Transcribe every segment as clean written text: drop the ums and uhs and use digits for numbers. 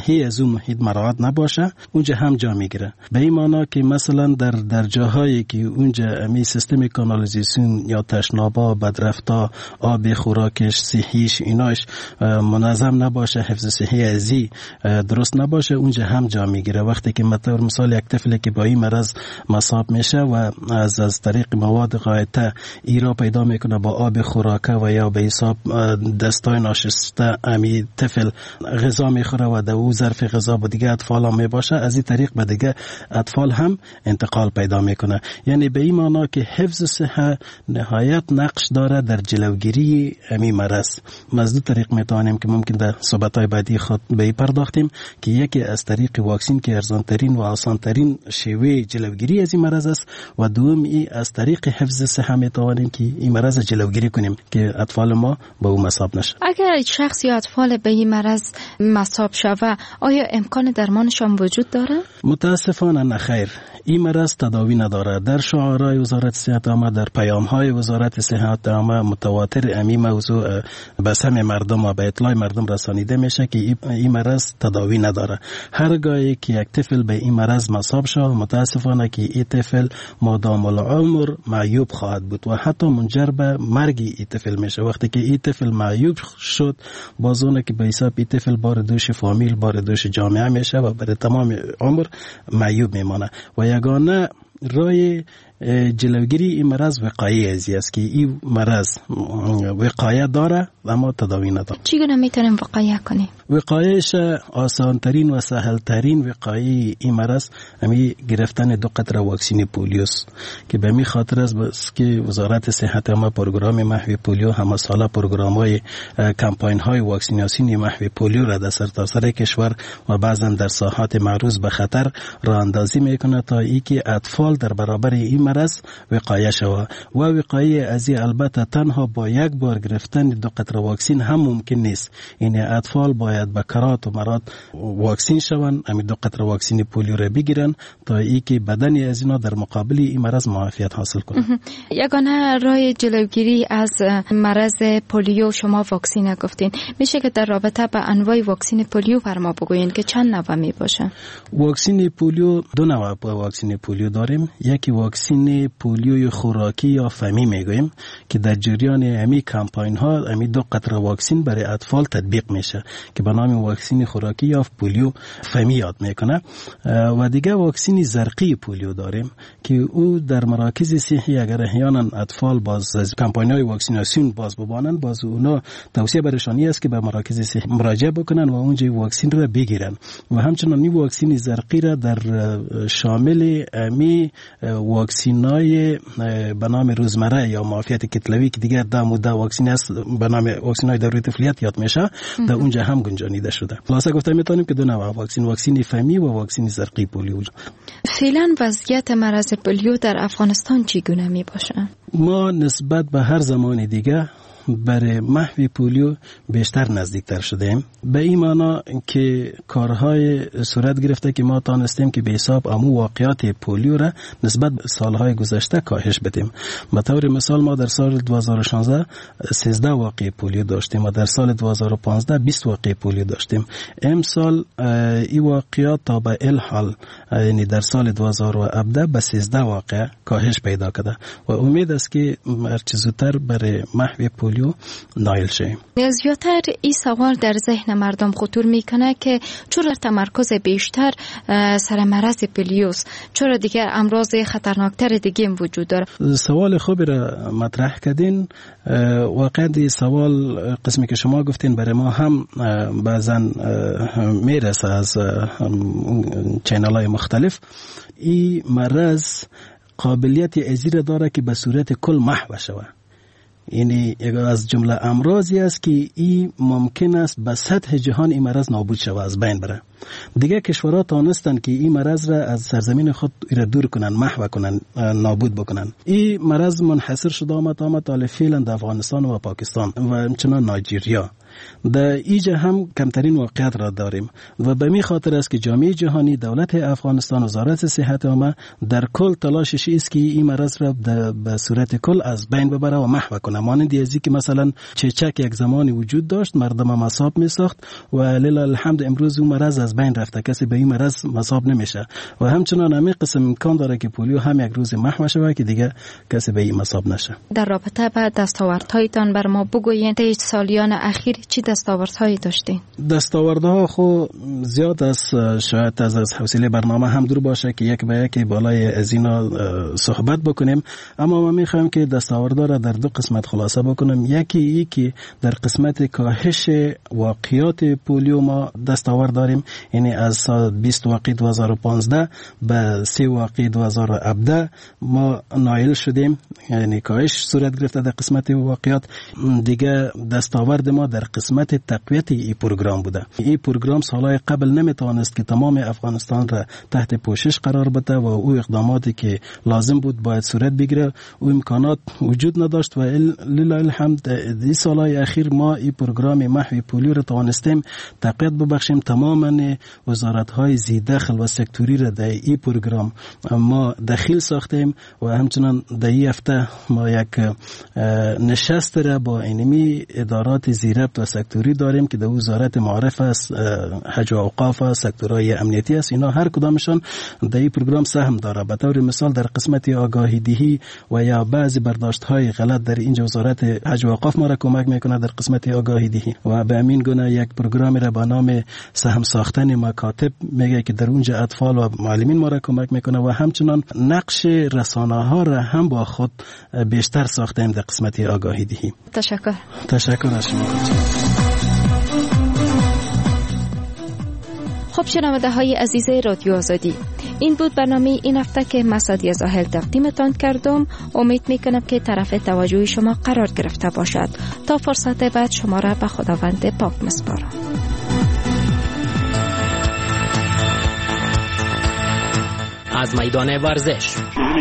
صحی از اون محیط مراعات نباشه اونجا هم جا میگیره. به این معنی که مثلا در جاهایی که اونجا امی سیستم کانالیزاسیون یا تشنابا بدرفتا آب خوراکش صحیش ایناش منظم نباشه، حفظ صحی ازی درست نباشه، اونجا هم جا میگیره. وقتی که مثال یک طفلی که با این مرض مصاب میشه و از طریق مواد غایطه ایرا پیدا میکنه با آب خوراکه و یا به حساب دستای ناشسته امی طفل غذا میخوره و در او ظرف غذا با دیگه اطفال هم میباشه، از این طریق به دیگه اطفال هم انتقال پیدا میکنه. یعنی به این معنی که حفظ صحه نهایت نقش داره در جلوگیری امی مرض. ما از دو طریق میتوانیم که ممکن در صحبت‌های بعدی خود به پرداختیم که یکی از طریق واکسین که ارزانترین و آسانترین شیوه جلوگیری از این مرض است و دوم از طریق حفظ صحه میتوانیم که این مرض جلوگیری کنیم که اطفال ما به او مصاب نشه. اگر شخص یا اطفال به این مرض مصاب شود آیا امکان درمانشان وجود داره؟ متاسفانه نه خیر. این مرض تداوی نداره. در شعارهای وزارت صحت عامه، در پیام‌های وزارت صحت عامه متواتر امی موضوع به سمع مردم و به اطلاع مردم رسانیده میشه که این مرض تداوی نداره. هرگاهی که یک طفل به این مرض مصاب شد متاسفانه که این طفل مادام العمر معیوب خواهد بود و حتی منجر به مرگ این طفل میشه. وقتی که این طفل معیوب شد بازونه که به حساب این طفل بار دوش فامیل، بار دوش جامعه میشه و برای تمام عمر معیوب میمانه. و یگانه راه جلوگیری این مرض وقایع است که این مرض وقایع داره و ما تداوی نداره. چگونه میتونیم وقایع کنیم؟ وقایعش آسان ترین و سهل ترین وقایع این مرض همی گرفتن 2 قطره واکسین پولیوست که به می خاطر است که وزارت صحت عامه پروگرام محو پولیو هم ساله پروگرام‌های کمپاین‌های واکسیناسیون محو پولیو را در سرتاسر کشور و بعضا در ساحات معرض به خطر راه اندازی میکنه تا اینکه اطفال در برابر این مرض وقایع شود و وقایع از البته تنها با یک بار گرفتن 2 قطره واکسین هم ممکن نیست. این اطفال باید به کرات و مرات واکسین شوند، همین 2 قطره واکسین پولیو را بگیرن تا اینکه بدن از اینا در مقابل این مرض معافیت حاصل کنه. یگانه راه جلوگیری از مرض پولیو شما واکسین گفتین، میشه که در رابطه با انواع واکسین پولیو فرما بگوین که چند نوع می باشه؟ واکسین پولیو 2 نوع واکسین پولیو داریم. یکی واکسین پولیو خوراکی یا فمی میگویم که در جریان امی کمپاین ها امی 2 قطره واکسین برای اطفال تطبیق میشه که به نام واکسین خوراکی یا پولیو فمی یاد میکنه. و دیگه واکسین زرقی پولیو داریم که او در مراکز صحی اگر احیانا اطفال باز از کمپاین های واکسیناسیون باز ببانند باز اونا توصیه برشانی است که به مراکز صحی مراجعه بکنن و اونجا واکسین رو بگیرن. و همچنین این واکسین زرقی را در شامل امی واکسینای به نام روزمره یا معافیت کتلوی که دیگر در مدت واکسین است به نام واکسینای دوره طفولیت یاد میشه در اونجا هم گنجانیده شده. خلاصه گفته میتونیم که 2 نوع واکسین فمی و واکسین زرقی پولیو. فعلا وضعیت مرض پولیو در افغانستان چگونه می باشه؟ ما نسبت به هر زمان دیگه برای محو پولیو بیشتر نزدیکتر شدیم. به این معنا که کارهای صورت گرفته که ما تانستیم که به حساب امو واقعات پولیو را نسبت به سالهای گذشته کاهش بدیم. به طور مثال ما در سال 2016 13 واقع پولیو داشتیم و در سال 2015 20 واقع پولیو داشتیم. امسال این واقعات تا به الحال یعنی در سال 2017 به 13 واقع کاهش پیدا کرده و امید است که هر چه زودتر برای محو پولیو نایل شیم. زیادتر این سوال در ذهن مردم خطور میکنه که چرا تمرکز بیشتر سر مرض پولیوست، چرا دیگه امراض خطرناکتر دیگه وجود داره؟ سوال خوبی را مطرح کردین. واقعا سوال قسمی که شما گفتین برای ما هم بعضا میرسه از چینل های مختلف. این مرض قابلیت ازیر داره که به صورت کل محو شود. یعنی از جمله امراضی است که این ممکن است به سطح جهان این مرض نابود شود، از بین بره. دیگه کشورها تانستن که این مرض را از سرزمین خود را دور کنن، محو کنن، نابود بکنن. این مرض منحصر شده آمد تا فعلا در افغانستان و پاکستان و همچنان نایجیریا. در اینجا هم کمترین واقعیت را داریم و به می خاطر است که جامعه جهانی، دولت افغانستان، وزارت صحت عامه در کل تلاشش است که این مرض را به صورت کل از بین ببره و محو کنه. مانند ازی که مثلا چچک یک زمانی وجود داشت، مردم مصاب می ساخت و لله الحمد امروز اون مرض از بین رفته، کسی به این مرض مصاب نمیشه و همچنان همین قسم امکان داره که پولیو هم یک روز محو شود که دیگه کسی به این مصاب نشه. در رابطه با دستاوردهایتان بر ما بگویین. در سالیان اخیر چی دستاوردهایی داشتین؟ دستاوردها خو زیاد است، شاید از حوصله برنامه هم دور باشه که یک به یک بالای از اینا صحبت بکنیم، اما ما میخوایم که دستاوردها را در دو قسمت خلاصه بکنم. یکی که در قسمت کاهش واقعیات پولیو ما دستاورد داریم، یعنی از سال 20 واقعی 2015 به 3 واقعی 2017 ما نایل شدیم، یعنی کاهش صورت گرفته در قسمت واقعیات. دیگه دستاورد ما در قسمت تقویت این پروگرام بوده. این پروگرام سالهای قبل نمیتوانست که تمام افغانستان را تحت پوشش قرار بده و او اقداماتی که لازم بود باید صورت بگیره، او امکانات وجود نداشت و لله الحمد این سالهای اخیر ما این پروگرام محو پولیو را توانستیم تقویت ببخشیم. تماما وزارت‌های ذی دخل و سکتوری را در این پروگرام ما دخیل ساختیم و همچنان در این هفته ما یک نشست را با اینمی ادارات ذی ربط و سکتوری داریم که در وزارت معارف است، حج و اوقاف است، سکتورهای امنیتی است. اینا هر کدامشان در این پروگرام سهم داره. به طور مثال در قسمت آگاهی دهی و یا بعضی برداشت‌های غلط در اینجا وزارت حج و اوقاف ما را کمک میکنه در قسمت آگاهی دهی و به همین گونه یک پروگرامی را به نام سهم ساختن مکاتب میگه که در اونجا اطفال و معلمین ما را کمک میکنه و همچنان نقش رسانه‌ها را هم با خود بیشتر ساختیم در قسمت آگاهی دهی. تشکر از شما. خب شنونده های عزیز رادیو آزادی، این بود برنامه این هفته که مسعودی زاهل تقدیمتان کردم. امید میکنم که طرف توجه شما قرار گرفته باشد. تا فرصت بعد شما را به خداوند پاک میسپارم. از میدان ورزش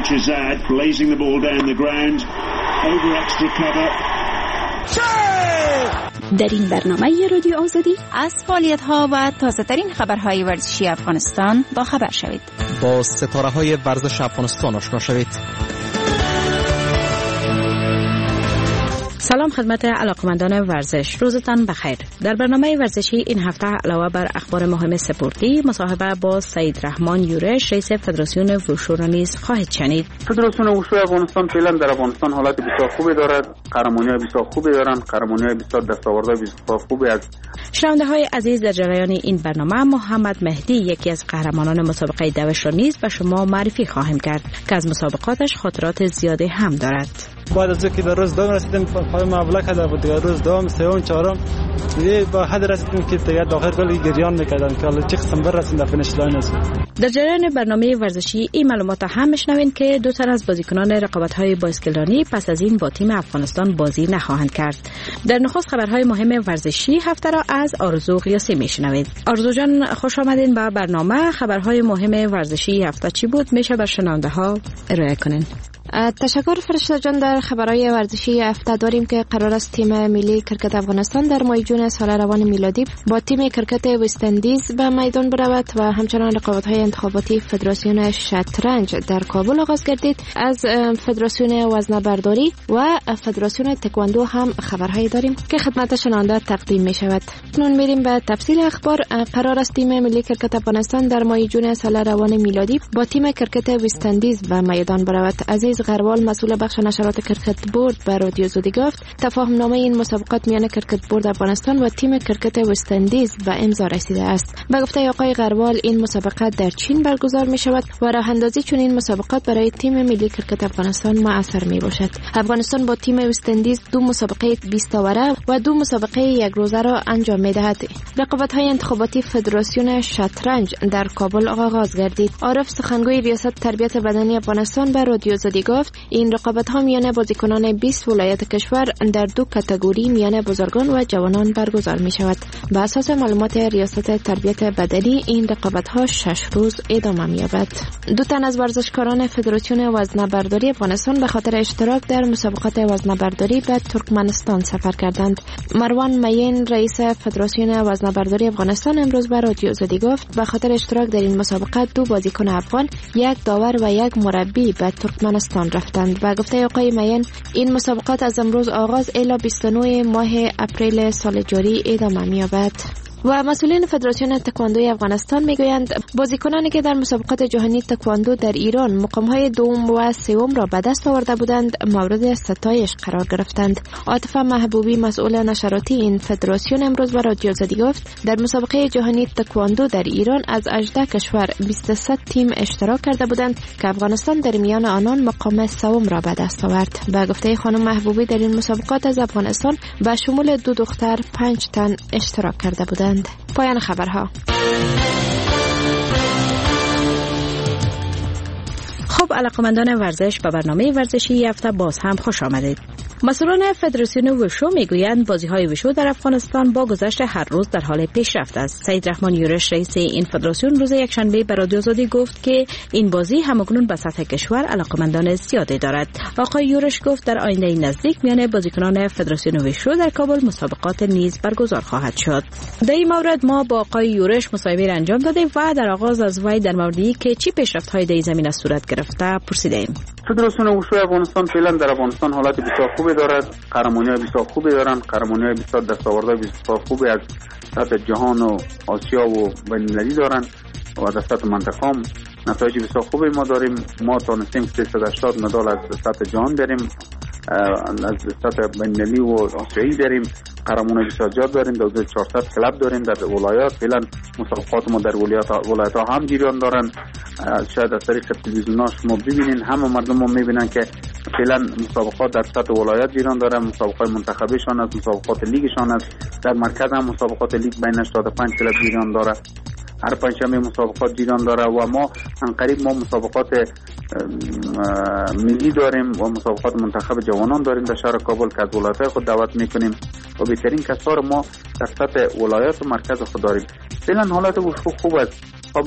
در این برنامه رادیو آزادی از فعالیت‌ها و تازه‌ترین خبرهای ورزشی افغانستان با خبر شوید. با ستاره‌های ورزش افغانستان آشنا شوید. سلام خدمت علاقمندان ورزش، روزتان بخیر. در برنامه ورزشی این هفته علاوه بر اخبار مهم سپورتی، مصاحبه با سید رحمان یورش رئیس فدراسیون وشو را نیز خواهید شنید. فدراسیون وشو افغانستان فعلا در افغانستان حالت بسیار خوبی دارد، قهرمانی‌های بسیار خوبی دارند، قهرمانی‌های بسیار دستاوردهای بسیار خوبی از شنونده‌های عزیز، در جریان این برنامه محمد مهدی یکی از قهرمانان مسابقه دوش را نیز به شما معرفی خواهیم کرد که از مسابقاتش خاطرات زیادی هم دارد. بعد از اینکه در روز دوم رسیدیم پای مبلغ کرده بود، دیگه روز دوم سوم چهارم دیگه با حد رسیدیم که دیگه آخر گل گریان میکردن که حالا چه قسم برسیم در فینیش لاین است. در جریان برنامه ورزشی این معلومات هم میشنوین که دو تن از بازیکنان رقابت‌های بایسکلرانی پس از این با تیم افغانستان بازی نخواهند کرد. در نخست خبرهای مهم ورزشی هفته را از آرزو قیاسی میشنوید. آرزو جان خوش آمدین به برنامه. خبرهای مهم ورزشی هفته چی بود؟ میشه بر شنونده‌ها ارائه کنین. تشکر فرشته جان. در خبرهای ورزشی هفته داریم که قرار است تیم ملی کرکت افغانستان در ماه جون سال روان میلادی با تیم کرکت وست اندیز به میدان برود و همچنان رقابت‌های انتخاباتی فدراسیون شطرنج در کابل آغاز گردید. از فدراسیون وزنه‌برداری و فدراسیون تکواندو هم خبرهایی داریم که خدمت شنونده تقدیم می شود. نون میریم به تفصیل اخبار. قرار است تیم ملی کرکت افغانستان در ماه جون سال روان میلادی با تیم کرکت وست اندیز به میدان برود. عزیز غروال مسئول بخش نشرات کرکت بورد به رادیو آزادی گفت تفاهم نامه این مسابقات میان کرکت بورد افغانستان و تیم کرکت وست اندیز به امضا رسیده است. به گفته آقای غروال این مسابقات در چین برگزار می شود و راه اندازی چون این مسابقات برای تیم ملی کرکت افغانستان مؤثر می باشد. افغانستان با تیم وست اندیز 2 مسابقه 20 تاوره و 2 مسابقه 1 روزه را انجام می دهد. رقابت‌های انتخاباتی فدراسیون شطرنج در کابل آغاز گردید. عارف سخنگوی ریاست تربیت بدنی افغانستان به رادیو آزادی گفت این رقابت ها میان بازیکنان 20 ولایت کشور در دو کاتگوری میان بزرگان و جوانان برگزار می شود. به اساس معلومات ریاست تربیت بدنی این رقابت ها 6 روز ادامه می یابد. 2 تن از ورزشکاران فدراسیون وزنه‌برداری افغانستان به خاطر اشتراک در مسابقات وزنه‌برداری به ترکمنستان سفر کردند. مروان معین رئیس فدراسیون وزنه‌برداری افغانستان امروز به رادیو آزادی گفت به خاطر اشتراک در این مسابقات 2 بازیکن افغان، 1 داور و 1 مربی به ترکمنستان رفتند. به گفته آقای معین این مسابقات از امروز آغاز الی 29 ماه اپریل سال جاری ادامه می‌یابد. و مسئولین فدراسیون تکواندوی افغانستان میگویند بازیکنانی که در مسابقات جهانی تکواندو در ایران مقام‌های دوم و سوم را به دست آورده بودند مورد ستایش قرار گرفتند. عاطفه محبوبی مسئول نشراتی این فدراسیون امروز به رادیو آزادی گفت در مسابقه جهانی تکواندو در ایران از 18 کشور 23 تیم اشتراک کرده بودند که افغانستان در میان آنان مقام سوم را به دست آورد. به گفته خانم محبوبی در این مسابقات از افغانستان به شمول 2 دختر 5 تن اشتراک کرده بودند. پایان خبرها. خب علاقمندان ورزش به برنامه ورزشی هفته باز هم خوش آمدید. مسئولان فدراسیون وشو میگویند بازی‌های وشو در افغانستان با گذشت هر روز در حال پیشرفت است. سید رحمان یورش رئیس این فدراسیون روز یکشنبه به رادیو آزادی گفت که این بازی همکنون به سطح کشور علاقمندان زیادی دارد. آقای یورش گفت در آینده نزدیک میان بازیکنان فدراسیون وشو در کابل مسابقات نیز برگزار خواهد شد. در این مورد ما با آقای یورش مصاحبه را انجام دادیم و در آغاز از وی در موردی که چی پیشرفت‌های در این زمینه صورت گرفته پرسیدیم. فدراسیون وشو افغانستان فعلا در افغانستان حالت بسیار خوبی دارد، قهرمانی‌های بسیار خوبی دارند، قهرمانی‌های بسیار دستاوردهای بسیار خوبی از سطح جهان و آسیا و بین‌المللی دارند و در سطح منطقه هم نتایج بسیار خوبی ما داریم. ما تانستیم 380 مدال از سطح جهان داریم، از سطح بین‌المللی و آسیایی داریم، قهرمانای بسیار زیاد داریم، 2400 کلب داریم در ولایات. فعلا مسابقات ما در ولایات هم جریان دارن. شاید از طریق تلویزیون‌ها شما ببینین، همه مردم ما میبینن که فعلا مسابقات در سطح ولایات جریان داره، مسابقات منتخبیشان است، مسابقات لیگشان است. در مرکز هم مسابقات لیگ بین 85 کلب جریان داره، هر پنجشنبه مسابقات جریان داره و ما انقریب ما مسابقات ملی داریم و مسابقات منتخب جوانان داریم در شهر کابل که از ولایات خود دعوت میکنیم و بهترین کسا رو ما در سطح ولایات و مرکز خود داریم. فعلا حالت وشو خوب است. خب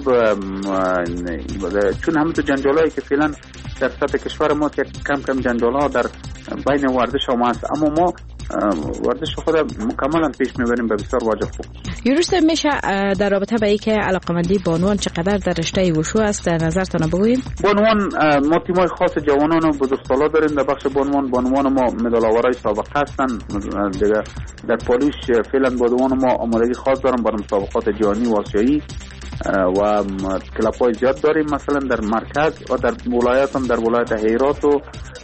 چون همه تو جنجالایی که فعلا در سطح کشور ما که کم جنجالها در بین ورزش هم هست، اما ما ورزش خود مکملا پیش میبریم به بسیار واجه خوب. یورش میشه در رابطه با اینکه علاقمندی بانوان چقدر در رشته وشو است نظرتون بگوییم؟ بانوان ما تیمای خاص جوانان و بزرگسالا داریم در بخش بانوان ما مدال آورای سابقه هستن. در پالیش فعلا بانوان ما آمادگی خاص دارن برای مسابقات جهانی و آسیایی و کلاب‌های زیاد داریم، مثلا در مرکز و در ولایات هم در ولایت هرات و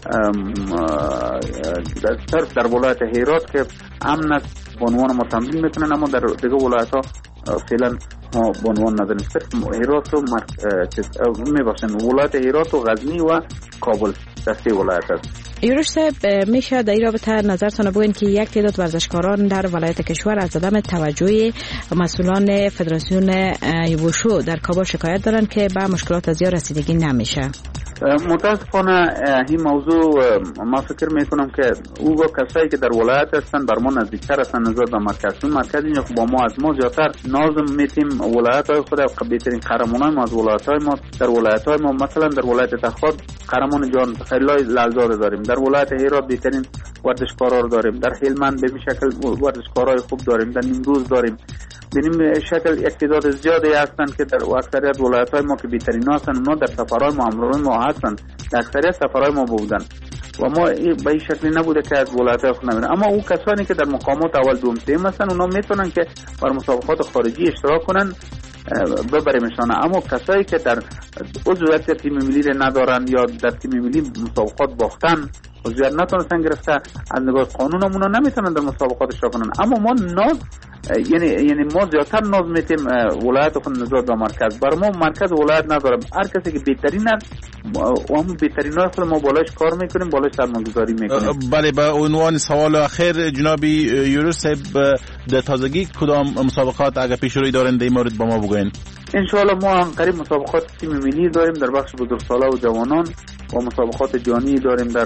در ولایت هرات که امن است بانوان ما تمرین میکنن، اما در دیگه ولایت ها فعلا ما بانوان نداریم. صرف هرات و ولایت هرات و غزنی و کابل در 3 ولایت است. یورش صاحب میشه در این رابطه نظرتون بگوین که یک تعداد ورزشکاران در ولایت کشور از عدم توجه مسئولان فدراسیون وشو در کابل شکایت دارن که به مشکلات زیاد رسیدگی نمیشه. متاسفانه این موضوع ما فکر میکنم که او کسایی که در ولایت هستن بر ما نزدیکتر هستن نظر به مرکز اینجا با ما از ما زیادتر نازم میتیم ولایت های خود بهترین قهرمانای ما از ولایت های ما در ولایت های ما، مثلا در ولایت تخاد قهرمان جهان خیلی لالزار داریم، در ولایت هرات بهترین ورزشکارا رو داریم، در هلمند به شکل ورزشکارای خوب داریم، در نیمروز داریم. ببینیم شکل اقتدار زیادی هستن که در اکثریت ولایت‌های ما که بهترین هستن، اونا در سفرهای ما همراهان ما هستن، در اکثریت سفرهای ما بودن و ما به این شکلی نبوده که از ولایت‌های خود نمیرن. اما اون کسانی که در مقامات اول دوم سوم هستن اونا میتونن که بر مسابقات خارجی اشتراک کنن ببریمشان، اما کسایی که در عضویت تیم ملی ندارن یا در تیم ملی مسابقات باختن عضویت نتونستن گرفته از نگاه قانون همونا نمیتونن در مسابقات اشتراک کنن. اما ما ناز یعنی ما زیادتر ناز میتیم ولایت خود نزاد به مرکز. برای ما مرکز ولایت ندارم، هر کسی که بهترین است و هم بهترین است ما بالاش کار میکنیم، بالاش سرمایه‌گذاری میکنیم. بله، به عنوان سوال اخیر جناب یورش صاحب در تازگی کدام مسابقات اگر پیش روی دارن در این مورد با ما بگوین؟ ان شاء الله ما قریب مسابقات تیم ملی داریم در بخش بزرگسالا و جوانان و مسابقات جهانی داریم در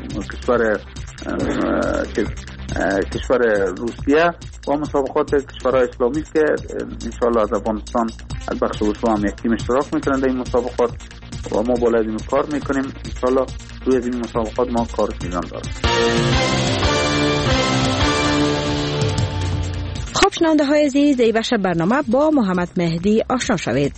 کشور روسیه و مسابقات کشورهای اسلامی که انشاءالله از افغانستان از بخش وسطا هم یک تیم اشتراک میکنند در این مسابقات و ما بالای این کار میکنیم. انشاءالله روی از این مسابقات ما کار میزان داریم. خب شنونده های عزیز، این بخش برنامه با محمد مهدی آشنا شوید.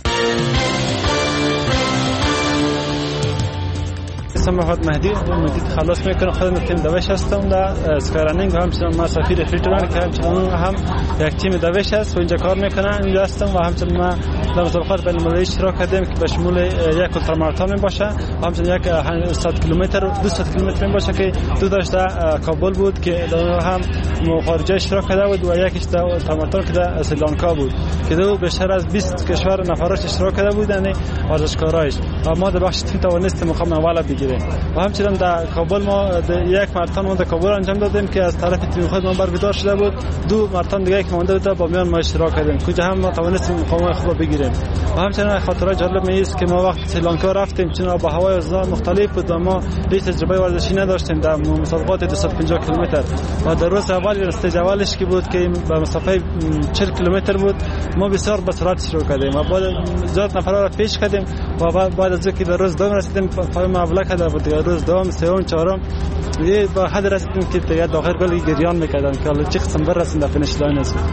اسم محمد مهدی خلاص میکنم. خودم تیم دوش هستم در اسکارانینگ، همچنین ما سفیر فریتوران که همچنین هم یک تیم دوش هست و اینجا کار میکنم. اینجا هستم و همچنین ما در مسابقات بین المللی اشتراک کردیم که به شمول یک التراماراتون باشه و همچنین یک 100 کیلومتر و 200 کیلومتر باشه که دو داشته کابل بود که هم خارجه اشتراک کرده بود و یکیش در التراماراتون که در سریلانکا بود که دو بیشتر از 20 کشور نفراش اشتراک کرده بودن ورزشکارایش و ما در بخش تیم توانستیم مقام اول بگیریم. و همچنین در کابل ما یک ماراتون در کابل انجام دادیم که از طرف تیم خود ما برگزار شده بود. دو ماراتون دیگه که مونده بود با میان ما اشتراک کردیم کجا هم ما توانستیم مقام خوب بگیریم. و همچنین خاطره جالب است که ما وقت سریلانکا رفتیم چون آب و هوای مختلف بود و ما هیچ تجربه ورزشی نداشتیم در مسابقات 250 کیلومتر و در روز اول استیج اولش که بود که به مسافت 40 کیلومتر بود ما بسیار به سرعت شروع کردیم و بعد زیاد نفرا را پیش کردیم و بعد از اینکه به روز دوم رسیدیم پای مبلغ کرده بود روز دوم سوم چهارم دیگه با حد رسیدیم که دیگه داخل گل گریان میکردن که حالا چه قسم برسیم در فینیش لاین است.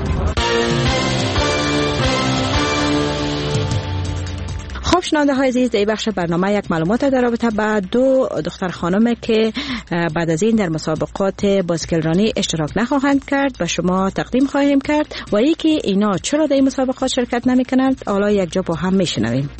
خب شنونده های عزیز، در بخش برنامه یک معلومات در رابطه با دو دختر خانم که بعد از این در مسابقات بایسکلرانی اشتراک نخواهند کرد به شما تقدیم خواهیم کرد و ای که اینا چرا در این مسابقات شرکت نمی کنند حالا یک جا با هم میشنویم.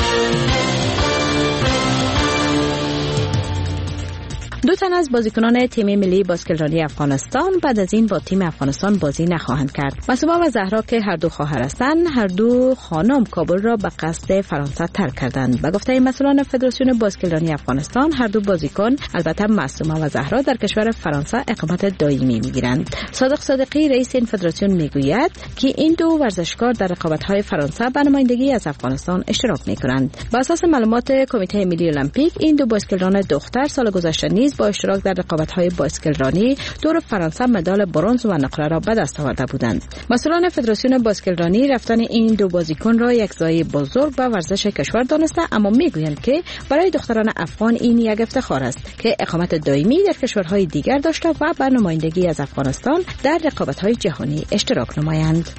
دو تن از بازیکنان تیم ملی باسکتبال افغانستان بعد از این با تیم افغانستان بازی نخواهند کرد. مسوبا و زهرا که هر دو خواهر هستند، هر دو خانم کابل را به قصد فرانسه ترک کردند. به گفته مسئولان فدراسیون باسکتبال افغانستان، هر دو بازیکن البته معصومه و زهرا در کشور فرانسه اقامت دائمی میگیرند. صادق صادقی رئیس این فدراسیون میگوید که این دو ورزشکار در رقابت‌های فرانسه به نمایندگی از افغانستان اشتراک می‌کنند. بر اساس معلومات کمیته ملی المپیک، این دو باسکتبالران دختر سال گذشته نیز با اشتراک در رقابت‌های باسکتبالرانی دور فرانسه مدال برنز و نقره را به دست آورده بودند. مسئولان فدراسیون باسکتبالرانی رفتن این دو بازیکن را یک ضایعه بزرگ به ورزش کشور دانسته، اما میگویند که برای دختران افغان این یک افتخار است که اقامت دائمی در کشورهای دیگر داشته و به نمایندگی از افغانستان در رقابت‌های جهانی اشتراک نمایند.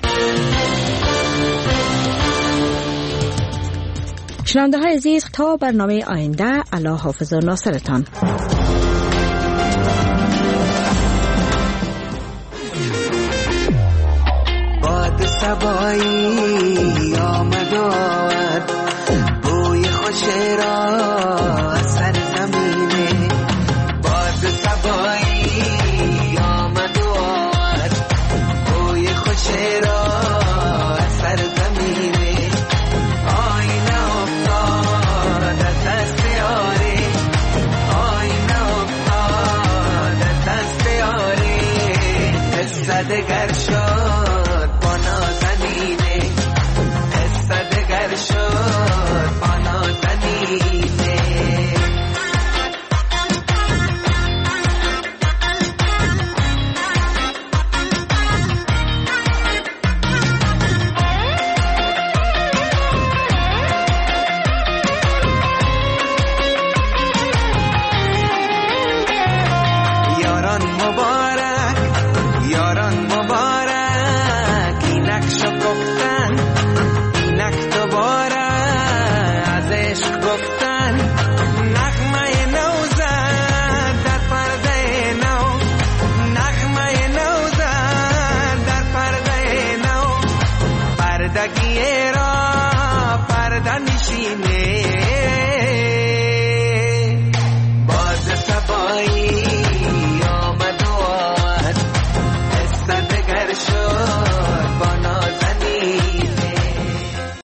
شنونده های عزیز، تا برنامه آینده، الله حافظ و ناصرتان. باد صبایی آمد و آمد، بوی خوش را از سر زمینه. باد صبایی آمد و آمد، بوی خوش را از سر زمینه. آینه افتاد از دست یاری، آینه افتاد از دست یاری. قصه دگر شد با نازنینه، قصه دگر شد با نازنینه. یاران مبارک، یاران مبارک، اینک شو گفتن، اینک دوباره از عشق گفتن. نغمه نو زد در پرده نو، نغمه نو زد در پرده نو. پردگی را پرده نشینه،